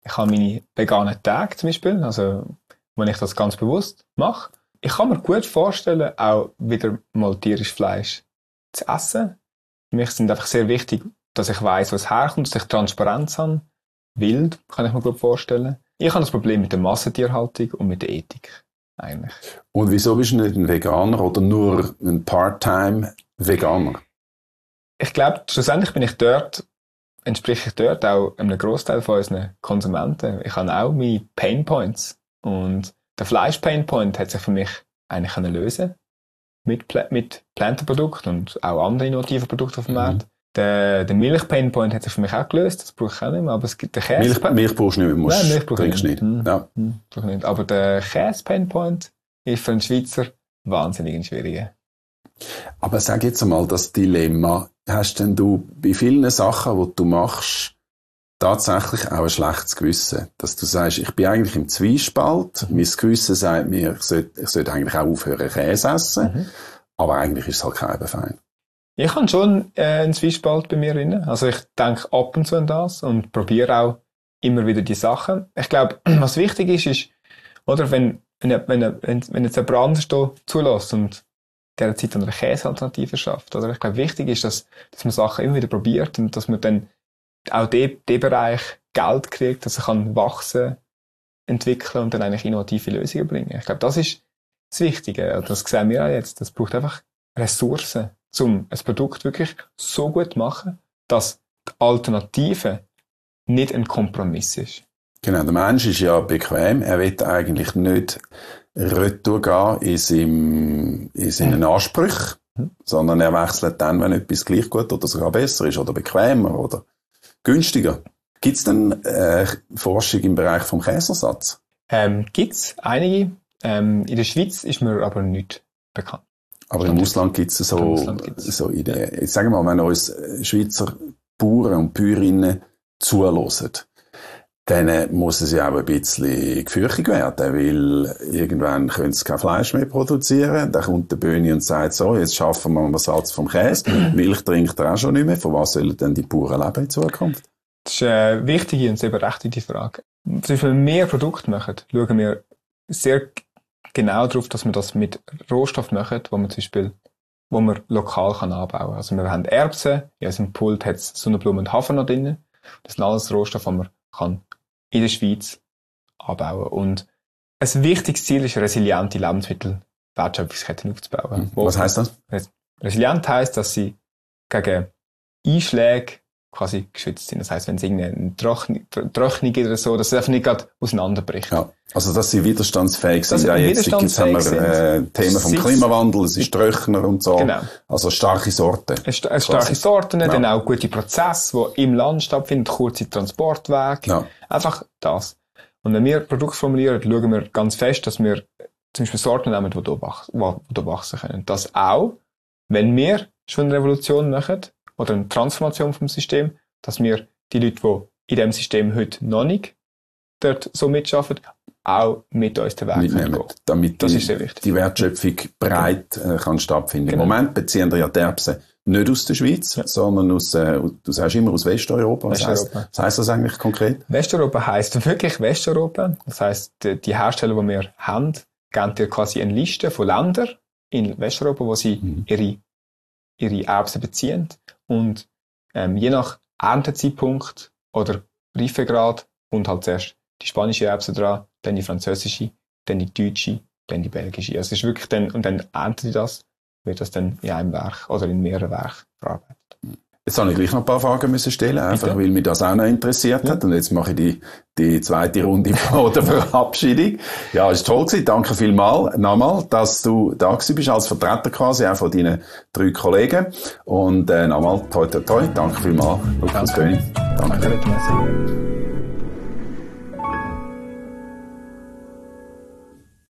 [SPEAKER 2] Ich habe meine veganen Tage zum Beispiel, also wenn ich das ganz bewusst mache. Ich kann mir gut vorstellen, auch wieder mal tierisches Fleisch zu essen. Für mich sind einfach sehr wichtig, dass ich weiss, wo es herkommt, dass ich Transparenz habe. Wild, kann ich mir gut vorstellen. Ich habe das Problem mit der Massentierhaltung und mit der Ethik, eigentlich.
[SPEAKER 1] Und wieso bist du nicht ein Veganer oder nur ein Part-Time-Veganer?
[SPEAKER 2] Ich glaube, schlussendlich entspreche ich dort auch einem Großteil von unseren Konsumenten. Ich habe auch meine Painpoints. Und der Fleisch-Painpoint hat sich für mich eigentlich lösen mit Plantenprodukten und auch anderen innovativen Produkten auf dem Markt. Der Milch-Painpoint hat sich für mich auch gelöst, das brauche ich auch nicht mehr, aber es gibt den Käse...
[SPEAKER 1] Milch brauchst du nicht mehr,
[SPEAKER 2] Nein, Milch
[SPEAKER 1] trinkst nicht. Ja.
[SPEAKER 2] Brauche nicht. Aber der Käse-Painpoint ist für einen Schweizer wahnsinnig ein schwieriger.
[SPEAKER 1] Aber sag jetzt einmal, das Dilemma, hast denn du bei vielen Sachen, die du machst, tatsächlich auch ein schlechtes Gewissen? Dass du sagst, ich bin eigentlich im Zwiespalt, mein Gewissen sagt mir, ich sollte eigentlich auch aufhören, Käse essen, aber eigentlich ist es halt kein fein.
[SPEAKER 2] Ich habe schon einen Zwiespalt bei mir drin. Also ich denke ab und zu an das und probiere auch immer wieder die Sachen. Ich glaube, was wichtig ist, oder wenn jetzt jemand anderes da zulässt und der Zeit eine Käsealternative schafft. Oder ich glaube, wichtig ist, dass man Sachen immer wieder probiert und dass man dann auch den Bereich Geld kriegt, dass er kann wachsen, entwickeln und dann eigentlich innovative Lösungen bringen. Ich glaube, das ist das Wichtige. Das sehen wir auch jetzt. Das braucht einfach Ressourcen, um ein Produkt wirklich so gut zu machen, dass die Alternative nicht ein Kompromiss ist.
[SPEAKER 1] Genau, der Mensch ist ja bequem. Er will eigentlich nicht retour gehen in seinen Ansprüchen, sondern er wechselt dann, wenn etwas gleich gut oder sogar besser ist oder bequemer oder günstiger. Gibt es denn Forschung im Bereich vom Käsersatz?
[SPEAKER 2] Gibt es einige. In der Schweiz ist mir aber nicht bekannt.
[SPEAKER 1] Aber im Ausland gibt es so Ideen. Jetzt sagen wir mal, wenn uns Schweizer Bauern und Bäuerinnen zuhören, dann muss es ja auch ein bisschen gefürchtig werden, weil irgendwann können sie kein Fleisch mehr produzieren. Dann kommt der Böhni und sagt so, jetzt schaffen wir einen Ersatz vom Käse. Milch trinkt er auch schon nicht mehr. Von was sollen denn die Bauern leben in Zukunft?
[SPEAKER 2] Das ist eine wichtige und sehr berechtigte Frage. Zum Beispiel, wenn wir mehr Produkte machen, schauen wir sehr genau darauf, dass wir das mit Rohstoffen machen, wo man lokal anbauen kann. Also wir haben Erbsen, in unserem Pult hat es Sonnenblumen und Hafer drin. Das sind alles Rohstoffe, die man kann in der Schweiz anbauen. Und ein wichtiges Ziel ist, resiliente Lebensmittelwertschöpfungsketten aufzubauen.
[SPEAKER 1] Was heisst das?
[SPEAKER 2] Resilient heisst, dass sie gegen Einschläge quasi geschützt sind. Das heisst, wenn es irgendeine Trocknung gibt oder so, dass es einfach nicht gerade auseinanderbricht. Ja.
[SPEAKER 1] Also, dass sie widerstandsfähig sind. Ja, jetzt haben wir Themen vom Klimawandel, es ist trockener und so. Genau. Also starke Sorten.
[SPEAKER 2] Starke Sorten, dann auch gute Prozesse, die im Land stattfinden, kurze Transportwege. Ja. Einfach das. Und wenn wir Produkte formulieren, schauen wir ganz fest, dass wir zum Beispiel Sorten nehmen, die hier wachsen können. Das auch, wenn wir schon eine Revolution machen, oder eine Transformation vom System, dass wir die Leute, die in diesem System heute noch nicht dort so mitschaffen, auch mit uns den Weg
[SPEAKER 1] mitnehmen, damit das ist sehr wichtig. Die Wertschöpfung breit kann stattfinden. Genau. Im Moment beziehen wir ja die Erbsen nicht aus der Schweiz, sondern du sagst immer aus Westeuropa. Was heisst das eigentlich konkret?
[SPEAKER 2] Westeuropa heisst wirklich Westeuropa. Das heisst, die Hersteller, die wir haben, geben dir quasi eine Liste von Ländern in Westeuropa, wo sie ihre Erbsen beziehen. Und je nach Erntezeitpunkt oder Reifegrad kommt halt zuerst die spanische Erbse dran, dann die französische, dann die deutsche, dann die belgische. Also es ist wirklich und dann ernten sie das, wird das dann in einem Werk oder in mehreren Werken verarbeitet.
[SPEAKER 1] Jetzt habe ich gleich noch ein paar Fragen stellen, einfach weil mich das auch noch interessiert hat. Und jetzt mache ich die zweite Runde von der Verabschiedung. Ja, ist toll gewesen. Danke vielmals nochmal, dass du da gewesen bist, als Vertreter quasi, auch von deinen 3 Kollegen. Und nochmal, toi, toi, toi. Danke vielmals, Lukas Böhni. Danke.